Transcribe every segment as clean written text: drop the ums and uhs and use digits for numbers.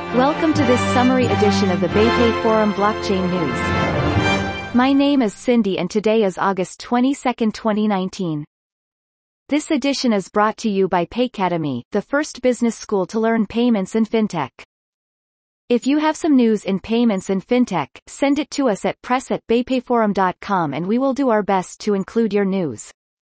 Welcome to this summary edition of the BayPay Forum Blockchain News. My name is Cindy and today is August 22, 2019. This edition is brought to you by Paycademy, the first business school to learn payments and fintech. If you have some news in payments and fintech, send it to us at press@baypayforum.com and we will do our best to include your news.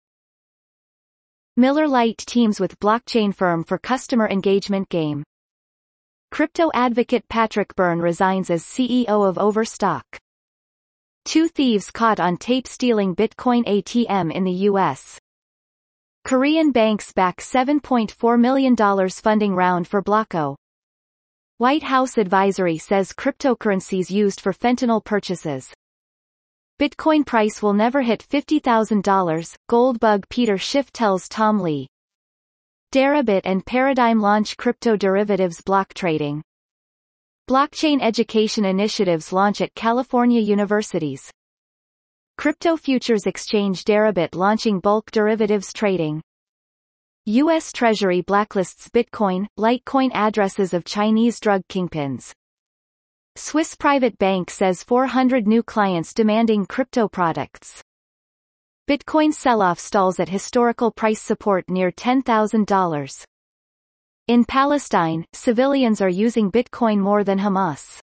Miller Lite teams with blockchain firm for customer engagement game. Crypto advocate Patrick Byrne resigns as CEO of Overstock. Two thieves caught on tape stealing Bitcoin ATM in the U.S. Korean banks back $7.4 million funding round for Blocko. White House advisory says cryptocurrencies used for fentanyl purchases. Bitcoin price will never hit $50,000, gold bug Peter Schiff tells Tom Lee. Deribit and Paradigm launch crypto derivatives block trading. Blockchain education initiatives launch at California universities. Crypto futures exchange Deribit launching bulk derivatives trading. U.S. Treasury blacklists Bitcoin, Litecoin addresses of Chinese drug kingpins. Swiss private bank says 400 new clients demanding crypto products. Bitcoin sell-off stalls at historical price support near $10,000. In Palestine, civilians are using Bitcoin more than Hamas.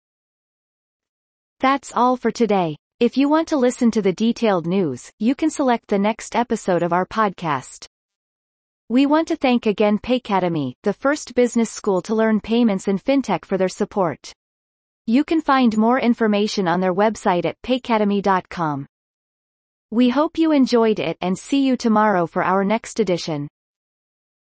That's all for today. If you want to listen to the detailed news, you can select the next episode of our podcast. We want to thank again Paycademy, the first business school to learn payments and fintech for their support. You can find more information on their website at paycademy.com. We hope you enjoyed it and see you tomorrow for our next edition.